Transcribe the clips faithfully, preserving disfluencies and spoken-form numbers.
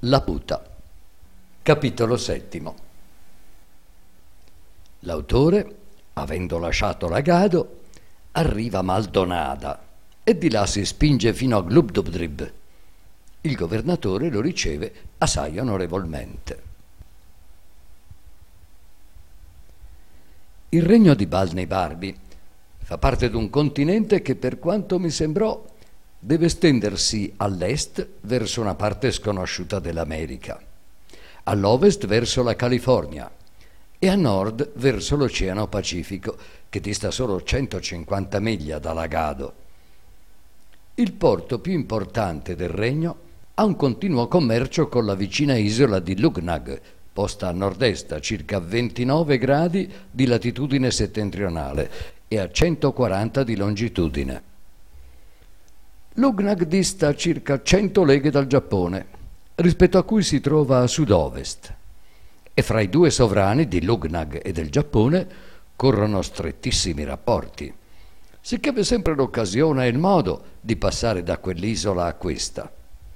La puta. Capitolo settimo. L'autore, avendo lasciato l'agado, arriva a Maldonada e di là si spinge fino a Glubdubdrib. Il governatore lo riceve assai onorevolmente. Il regno di Balnei Barbi fa parte di un continente che, per quanto mi sembrò, deve stendersi all'est verso una parte sconosciuta dell'America, all'ovest verso la California e a nord verso l'Oceano Pacifico, che dista solo centocinquanta miglia dall'agado. Il porto più importante del regno ha un continuo commercio con la vicina isola di Lughnagh, posta a nord-est a circa ventinove gradi di latitudine settentrionale e a centoquaranta di longitudine. Lughnagh dista circa cento leghe dal Giappone, rispetto a cui si trova a sud-ovest, e fra i due sovrani di Lughnagh e del Giappone corrono strettissimi rapporti, sicché v'è sempre l'occasione e il modo di passare da quell'isola a questa.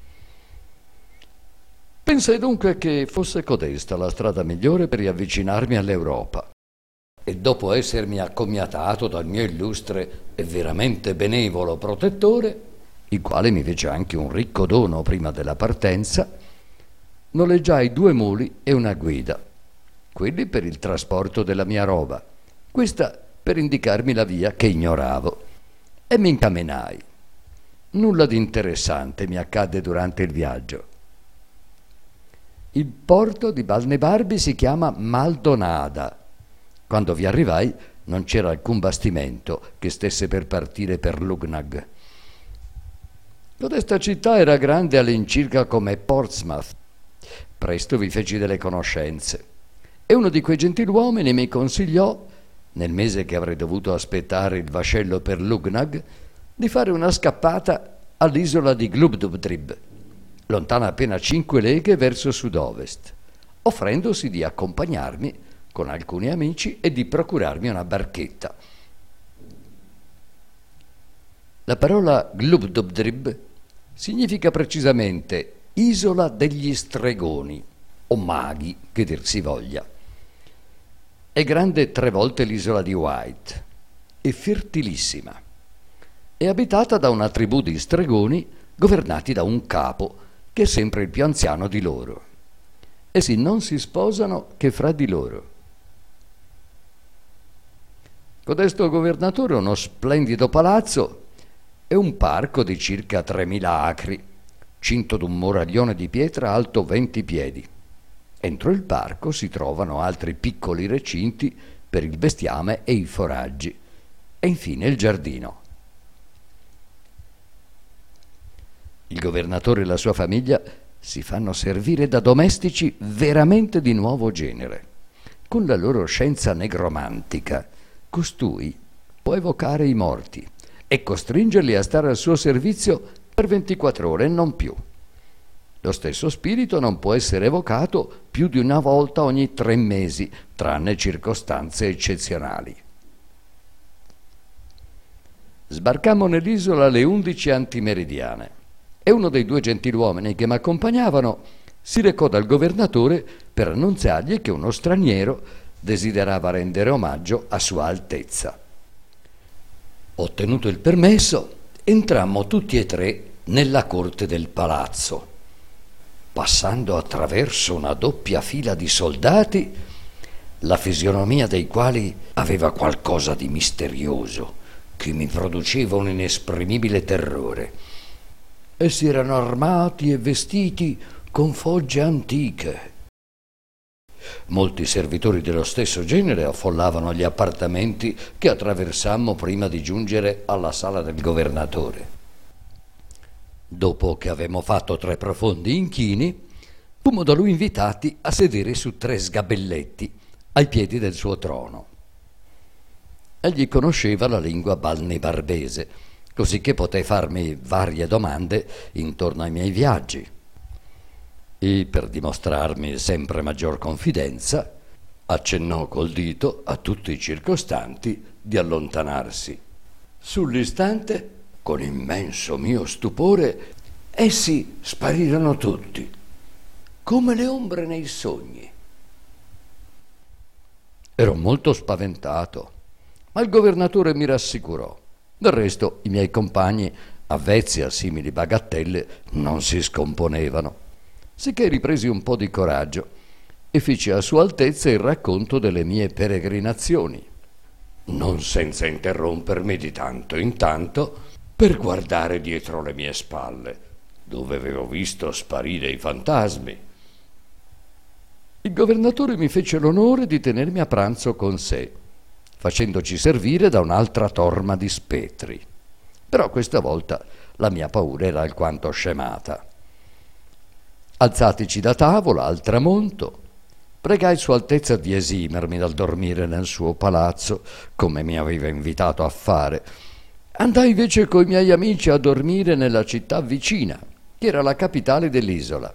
Pensai dunque che fosse codesta la strada migliore per riavvicinarmi all'Europa, e dopo essermi accomiatato dal mio illustre e veramente benevolo protettore, il quale mi fece anche un ricco dono prima della partenza, noleggiai due muli e una guida, quelli per il trasporto della mia roba, questa per indicarmi la via che ignoravo, e mi incamminai. Nulla di interessante mi accadde durante il viaggio. Il porto di Balnei Barbi si chiama Maldonada. Quando vi arrivai non c'era alcun bastimento che stesse per partire per Lughnagh. Codesta città era grande all'incirca come Portsmouth. Presto vi feci delle conoscenze e uno di quei gentiluomini mi consigliò, nel mese che avrei dovuto aspettare il vascello per Lughnagh, di fare una scappata all'isola di Glubdubdrib, lontana appena cinque leghe verso sud-ovest, offrendosi di accompagnarmi con alcuni amici e di procurarmi una barchetta. La parola Glubdubdrib significa precisamente isola degli stregoni, o maghi, che dir si voglia. È grande tre volte l'isola di White, e fertilissima. È abitata da una tribù di stregoni governati da un capo, che è sempre il più anziano di loro. Essi non si sposano che fra di loro. Codesto governatore ha uno splendido palazzo e un parco di circa tremila acri, cinto d'un muraglione di pietra alto venti piedi. Entro il parco si trovano altri piccoli recinti per il bestiame e i foraggi, e infine il giardino. Il governatore e la sua famiglia si fanno servire da domestici veramente di nuovo genere. Con la loro scienza negromantica, costui può evocare i morti e costringerli a stare al suo servizio per ventiquattro ore e non più. Lo stesso spirito non può essere evocato più di una volta ogni tre mesi, tranne circostanze eccezionali. Sbarcammo nell'isola alle undici antimeridiane e uno dei due gentiluomini che mi accompagnavano si recò dal governatore per annunziargli che uno straniero desiderava rendere omaggio a Sua Altezza. Ottenuto il permesso, entrammo tutti e tre nella corte del palazzo. Passando attraverso una doppia fila di soldati, la fisionomia dei quali aveva qualcosa di misterioso che mi produceva un inesprimibile terrore. Essi erano armati e vestiti con fogge antiche. Molti servitori dello stesso genere affollavano gli appartamenti che attraversammo prima di giungere alla sala del governatore. Dopo che avevamo fatto tre profondi inchini, fummo da lui invitati a sedere su tre sgabelletti ai piedi del suo trono. Egli conosceva la lingua balnebarbese, così che poté farmi varie domande intorno ai miei viaggi. E per dimostrarmi sempre maggior confidenza, accennò col dito a tutti i circostanti di allontanarsi. Sull'istante, con immenso mio stupore, essi sparirono tutti come le ombre nei sogni. Ero molto spaventato, ma il governatore mi rassicurò. Del resto i miei compagni, avvezzi a simili bagattelle, non si scomponevano. Sicché ripresi un po' di coraggio e feci a Sua Altezza il racconto delle mie peregrinazioni, non senza interrompermi di tanto in tanto per guardare dietro le mie spalle, dove avevo visto sparire i fantasmi. Il governatore mi fece l'onore di tenermi a pranzo con sé, facendoci servire da un'altra torma di spettri. Però questa volta la mia paura era alquanto scemata. Alzatici da tavola al tramonto, pregai Sua Altezza di esimermi dal dormire nel suo palazzo, come mi aveva invitato a fare. Andai invece coi miei amici a dormire nella città vicina, che era la capitale dell'isola.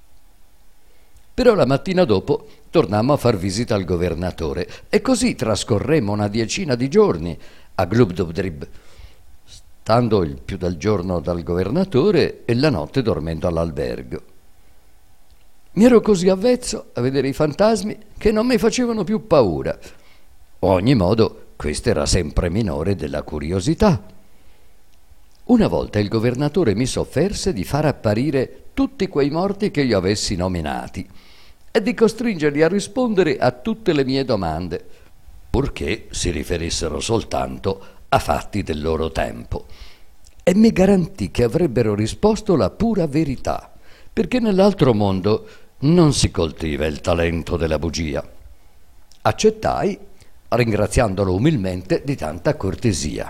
Però la mattina dopo tornammo a far visita al governatore e così trascorremmo una decina di giorni a Glubdubdrib, stando il più del giorno dal governatore e la notte dormendo all'albergo. Mi ero così avvezzo a vedere i fantasmi che non mi facevano più paura. A ogni modo, questa era sempre minore della curiosità. Una volta il governatore mi sofferse di far apparire tutti quei morti che io avessi nominati e di costringerli a rispondere a tutte le mie domande, purché si riferissero soltanto a fatti del loro tempo. E mi garantì che avrebbero risposto la pura verità, perché nell'altro mondo non si coltiva il talento della bugia. Accettai, ringraziandolo umilmente di tanta cortesia.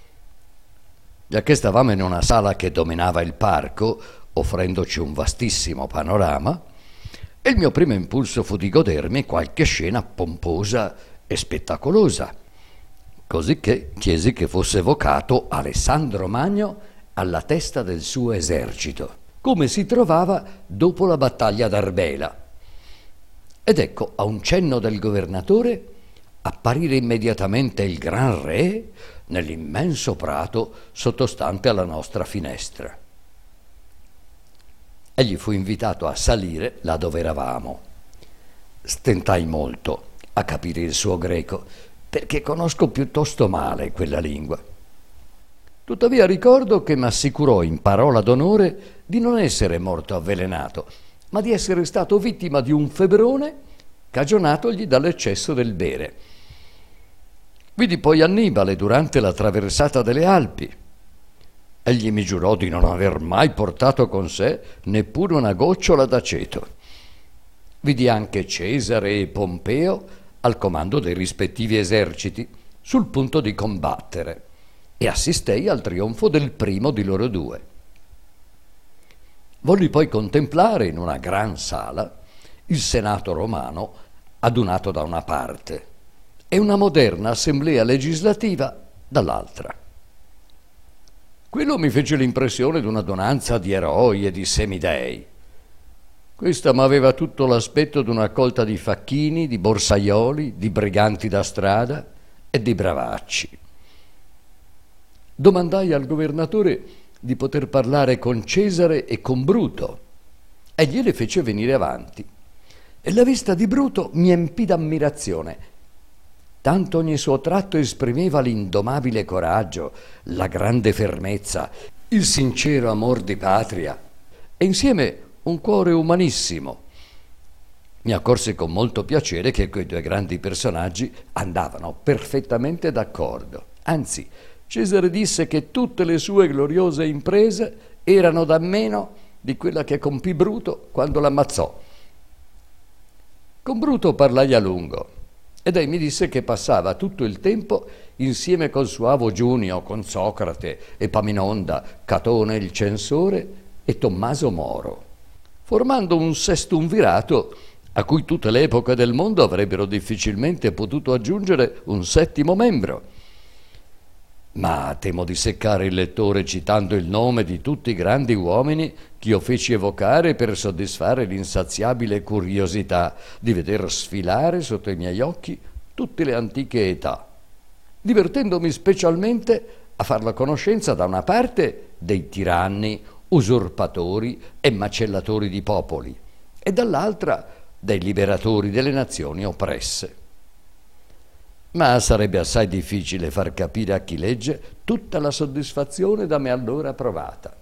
Giacché stavamo in una sala che dominava il parco, offrendoci un vastissimo panorama, e il mio primo impulso fu di godermi qualche scena pomposa e spettacolosa, cosicché chiesi che fosse evocato Alessandro Magno alla testa del suo esercito, come si trovava dopo la battaglia d'Arbela. Ed ecco, a un cenno del governatore, apparire immediatamente il gran re nell'immenso prato sottostante alla nostra finestra. Egli fu invitato a salire là dove eravamo. Stentai molto a capire il suo greco, perché conosco piuttosto male quella lingua. Tuttavia ricordo che mi assicurò in parola d'onore di non essere morto avvelenato, ma di essere stato vittima di un febbrone cagionatogli dall'eccesso del bere. Vidi poi Annibale durante la traversata delle Alpi. Egli mi giurò di non aver mai portato con sé neppure una gocciola d'aceto. Vidi anche Cesare e Pompeo al comando dei rispettivi eserciti, sul punto di combattere, e assistei al trionfo del primo di loro due. Volli poi contemplare in una gran sala il Senato romano adunato da una parte e una moderna assemblea legislativa dall'altra. Quello mi fece l'impressione di un'adunanza di eroi e di semidei. Questa m'aveva tutto l'aspetto di una colta di facchini, di borsaioli, di briganti da strada e di bravacci. Domandai al governatore di poter parlare con Cesare e con Bruto. Egli le fece venire avanti. E la vista di Bruto mi empì d'ammirazione. Tanto ogni suo tratto esprimeva l'indomabile coraggio, la grande fermezza, il sincero amor di patria e insieme un cuore umanissimo. Mi accorsi con molto piacere che quei due grandi personaggi andavano perfettamente d'accordo. Anzi, Cesare disse che tutte le sue gloriose imprese erano da meno di quella che compì Bruto quando l'ammazzò. Con Bruto parlai a lungo ed egli mi disse che passava tutto il tempo insieme col suo avo Giunio, con Socrate, Epaminonda, Catone il censore e Tommaso Moro, formando un sestumvirato a cui tutte le epoche del mondo avrebbero difficilmente potuto aggiungere un settimo membro. Ma temo di seccare il lettore citando il nome di tutti i grandi uomini che io feci evocare per soddisfare l'insaziabile curiosità di veder sfilare sotto i miei occhi tutte le antiche età, divertendomi specialmente a far la conoscenza da una parte dei tiranni, usurpatori e macellatori di popoli e dall'altra dai liberatori delle nazioni oppresse. Ma sarebbe assai difficile far capire a chi legge tutta la soddisfazione da me allora provata.